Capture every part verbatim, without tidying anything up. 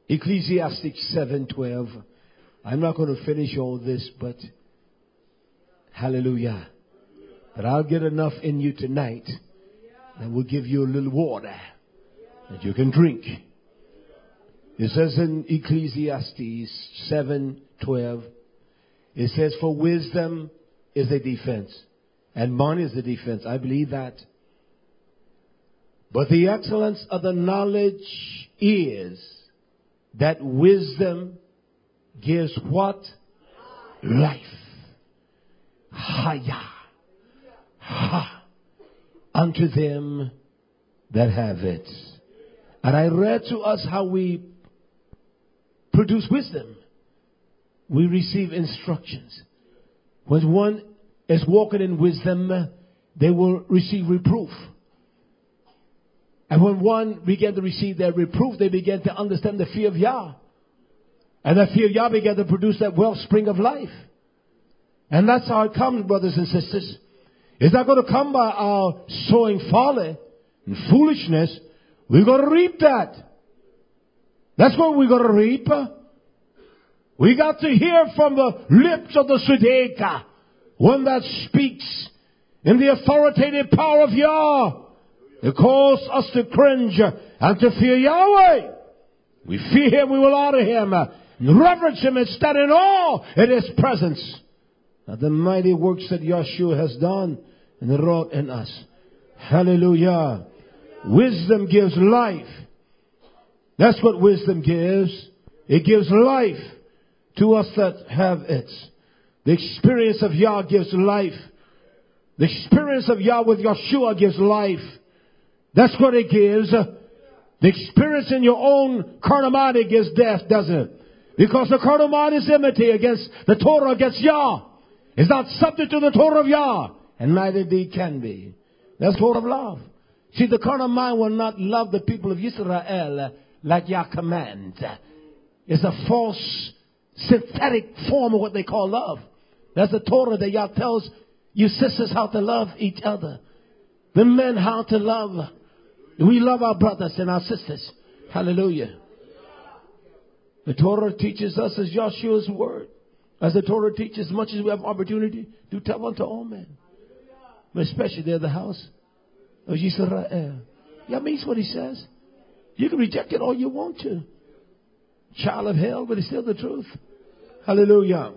Ecclesiastes seven twelve. I'm not going to finish all this, but hallelujah. But I'll get enough in you tonight that will give you a little water that you can drink. It says in Ecclesiastes seven twelve, it says, for wisdom is a defense, and money is a defense. I believe that. But the excellence of the knowledge is that wisdom gives what? Life. Haya. Ha. Unto them that have it. And I read to us how we produce wisdom. We receive instructions. When one is walking in wisdom, they will receive reproof. And when one began to receive their reproof, they began to understand the fear of Yah. And that fear of Yah began to produce that wellspring of life. And that's how it comes, brothers and sisters. It's not going to come by our sowing folly and foolishness. We're going to reap that. That's what we're going to reap. We got to hear from the lips of the Tzedekah, one that speaks in the authoritative power of Yah. It calls us to cringe and to fear Yahweh. We fear Him, we will honor Him, and reverence Him and stand in awe in His presence. Now the mighty works that Yahshua has done and wrought in us. Hallelujah. Wisdom gives life. That's what wisdom gives. It gives life to us that have it. The experience of Yah gives life. The experience of Yah with Yahshua gives life. That's what it gives. The experience in your own carnal mind, it gives death, doesn't it? Because the carnal mind is enmity against the Torah, against Yah. It's not subject to the Torah of Yah. And neither indeed can be. That's Torah of love. See, the carnal mind will not love the people of Israel like Yah commands. It's a false, synthetic form of what they call love. That's the Torah that Yah tells you sisters how to love each other. The men how to love. We love our brothers and our sisters. Hallelujah. The Torah teaches us as Yahshua's word. As the Torah teaches, as much as we have opportunity, do tell unto all men. But especially they're the house of Yisrael. Yeah, means what he says. You can reject it all you want to. Child of hell, but it's still the truth. Hallelujah.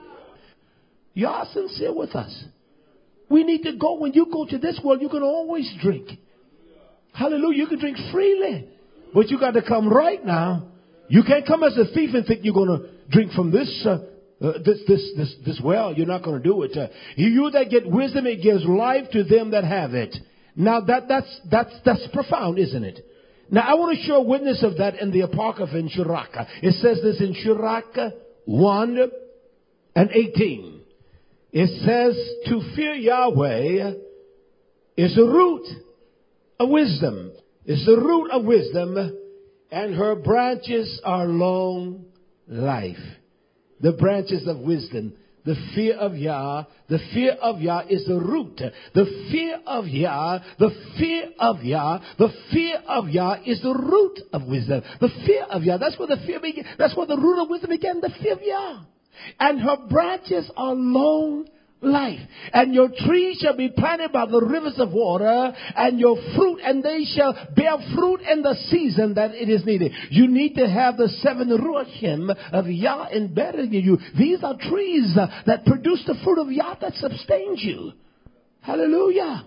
You are sincere with us. We need to go. When you go to this world, you can always drink. Hallelujah. You can drink freely. But you got to come right now. You can't come as a thief and think you're going to drink from this uh, uh, this this this this well. You're not going to do it. Uh, you that get wisdom, it gives life to them that have it. Now that that's that's that's profound, isn't it? Now I want to show a witness of that in the Apocrypha in Sirach. It says this in Sirach one and eighteen. It says to fear Yahweh is the root of wisdom. It's the root of wisdom, and her branches are long life. The branches of wisdom. The fear of Yah. The fear of Yah is the root. The fear of Yah. The fear of Yah. The fear of Yah is the root of wisdom. The fear of Yah. That's where the fear began. That's where the root of wisdom began. The fear of Yah. And her branches are long life. And your trees shall be planted by the rivers of water, and your fruit, and they shall bear fruit in the season that it is needed. You need to have the seven ruachim of Yah embedded in you. These are trees uh, that produce the fruit of Yah that sustains you. Hallelujah.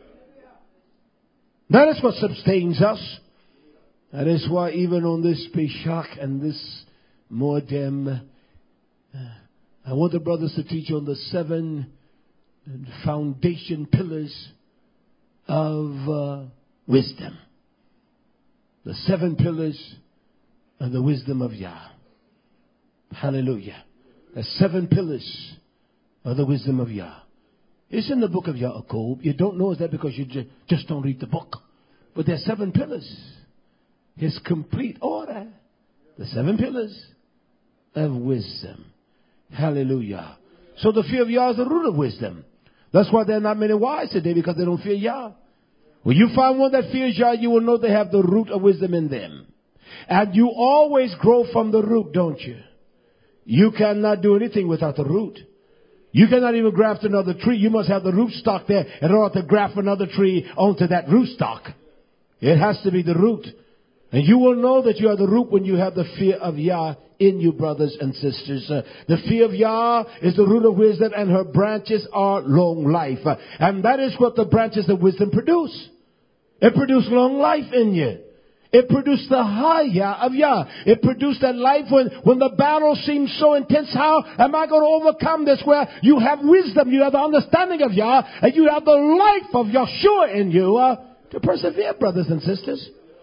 That is what sustains us. That is why even on this Peshach and this Modem, I want the brothers to teach on the seven foundation pillars of uh, wisdom. The seven pillars of the wisdom of Yah. Hallelujah. The seven pillars of the wisdom of Yah. It's in the book of Yaakov. You don't know that because you ju- just don't read the book. But there are seven pillars. His complete order. The seven pillars of wisdom. Hallelujah. So the fear of Yah is the root of wisdom. That's why there are not many wise today, because they don't fear Yah. When you find one that fears Yah, you will know they have the root of wisdom in them. And you always grow from the root, don't you? You cannot do anything without the root. You cannot even graft another tree. You must have the root stock there in order to graft another tree onto that root stock. It has to be the root. And you will know that you are the root when you have the fear of Yah in you, brothers and sisters. Uh, the fear of Yah is the root of wisdom, and her branches are long life. Uh, and that is what the branches of wisdom produce. It produces long life in you. It produced the Hayah of Yah. It produced that life when, when the battle seems so intense. How am I going to overcome this? Where you have wisdom, you have the understanding of Yah, and you have the life of Yeshua in you uh, to persevere, brothers and sisters.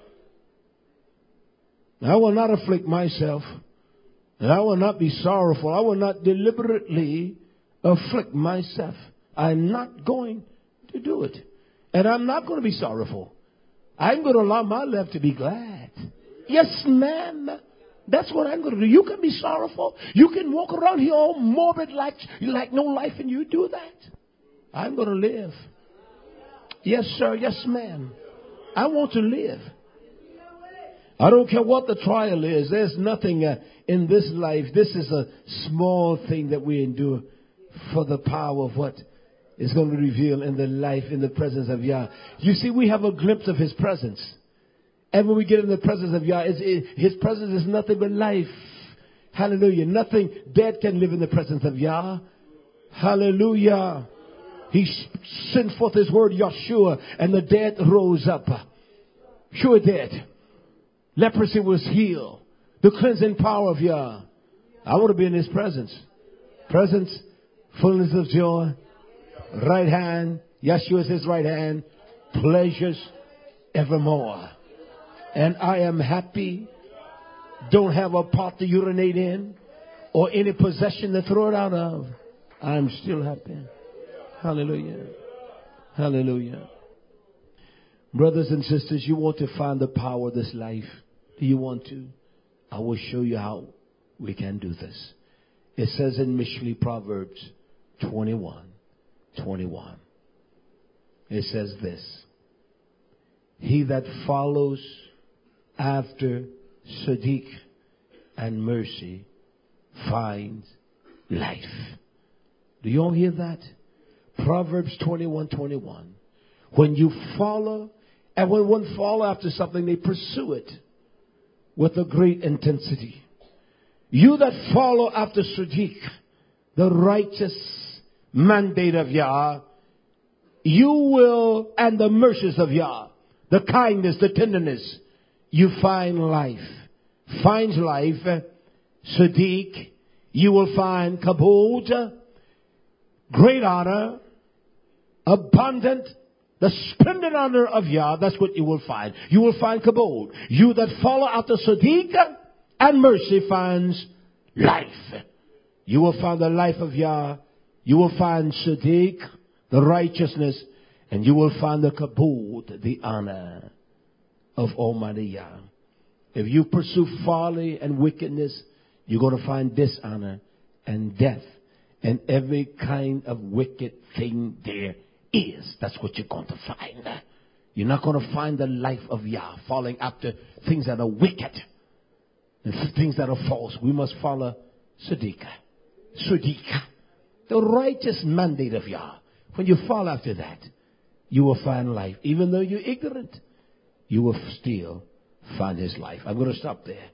I will not afflict myself, and I will not be sorrowful. I will not deliberately afflict myself. I'm not going to do it. And I'm not going to be sorrowful. I'm going to allow my life to be glad. Yes, ma'am. That's what I'm going to do. You can be sorrowful. You can walk around here all morbid like, like no life, and you do that. I'm going to live. Yes, sir. Yes, ma'am. I want to live. I don't care what the trial is. There's nothing uh, in this life. This is a small thing that we endure for the power of what is going to be revealed in the life, in the presence of Yah. You see, we have a glimpse of His presence. And when we get in the presence of Yah, it's, it, His presence is nothing but life. Hallelujah. Nothing dead can live in the presence of Yah. Hallelujah. He sent forth His word, Yeshua, and the dead rose up. Sure dead. Leprosy was healed. The cleansing power of Yah. I want to be in His presence. Presence, fullness of joy. Right hand, Yeshua is His right hand, pleasures evermore. And I am happy. Don't have a pot to urinate in or any possession to throw it out of. I'm still happy. Hallelujah. Hallelujah. Brothers and sisters, you want to find the power of this life? Do you want to? I will show you how we can do this. It says in Mishli Proverbs twenty-one. twenty-one. It says this. He that follows after Sadiq and mercy finds life. Do you all hear that? Proverbs twenty-one, twenty-one. When you follow, and when one follow after something, they pursue it with a great intensity. You that follow after Sadiq, the righteous mandate of Yah, you will, and the mercies of Yah, the kindness, the tenderness, you find life. Finds life. Sadiq, you will find kabod, great honor, abundant, the splendid honor of Yah. That's what you will find. You will find kabod. You that follow after Sadiq and mercy finds life. You will find the life of Yah. You will find Sadiq, the righteousness, and you will find the kabod, the honor of Almighty Yah. If you pursue folly and wickedness, you're going to find dishonor and death and every kind of wicked thing there is. That's what you're going to find. You're not going to find the life of Yah following after things that are wicked and things that are false. We must follow Sadiq. Sadiq. The righteous mandate of Yah. When you fall after that, you will find life. Even though you're ignorant, you will still find His life. I'm going to stop there.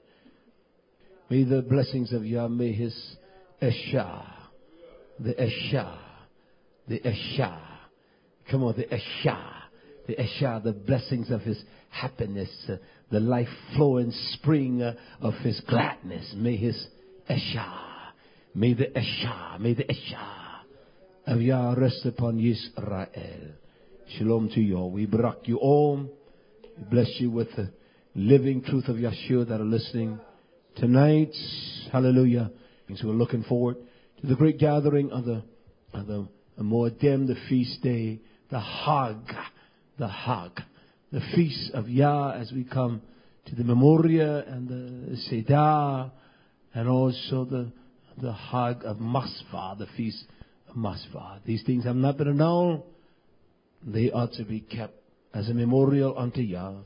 May the blessings of Yah, may His Eshah, the Eshah, the Eshah, come on, the Eshah, the Eshah, the blessings of His happiness, uh, the life-flowing spring uh, of His gladness. May His Eshah, may the Eshah, may the Eshah of Yah rest upon Yisrael. Shalom to you all. We brought you all. We bless you with the living truth of Yeshua that are listening tonight. Hallelujah. And so we're looking forward to the great gathering of the, of the Moedim, the feast day, the Hag, the Hag, the feast of Yah as we come to the Memoria and the Seder, and also the, the Hag of Masva, the feast of Masva. These things have not been known. They ought to be kept as a memorial unto Yah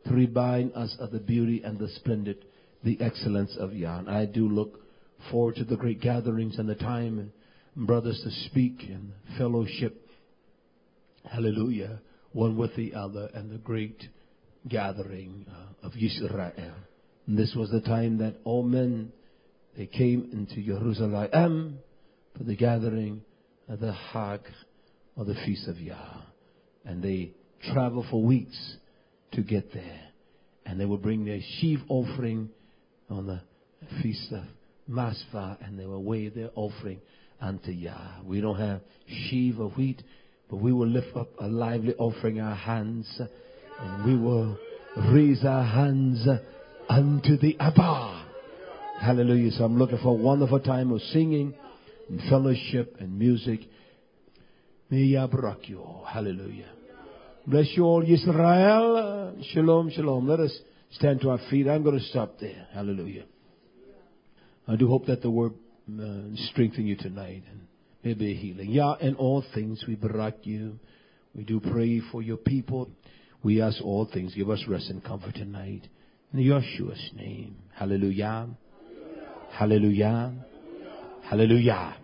to remind us of the beauty and the splendid, the excellence of Yah. And I do look forward to the great gatherings and the time and brothers to speak and fellowship. Hallelujah. One with the other, and the great gathering uh, of Israel. And this was the time that all men, they came into Jerusalem for the gathering of the Hag, or the Feast of Yah. And they traveled for weeks to get there. And they would bring their sheaf offering on the Feast of Masva, and they will weigh their offering unto Yah. We don't have sheaf of wheat, but we will lift up a lively offering, our hands, and we will raise our hands unto the Abba. Hallelujah. So I'm looking for a wonderful time of singing and fellowship and music. May Yah bless you all. Hallelujah. Bless you all, Israel. Shalom, shalom. Let us stand to our feet. I'm going to stop there. Hallelujah. I do hope that the word uh, strengthen you tonight and maybe a healing. Yah, in all things we barak you. We do pray for your people. We ask all things. Give us rest and comfort tonight. In Yeshua's name. Hallelujah. Hallelujah. Hallelujah.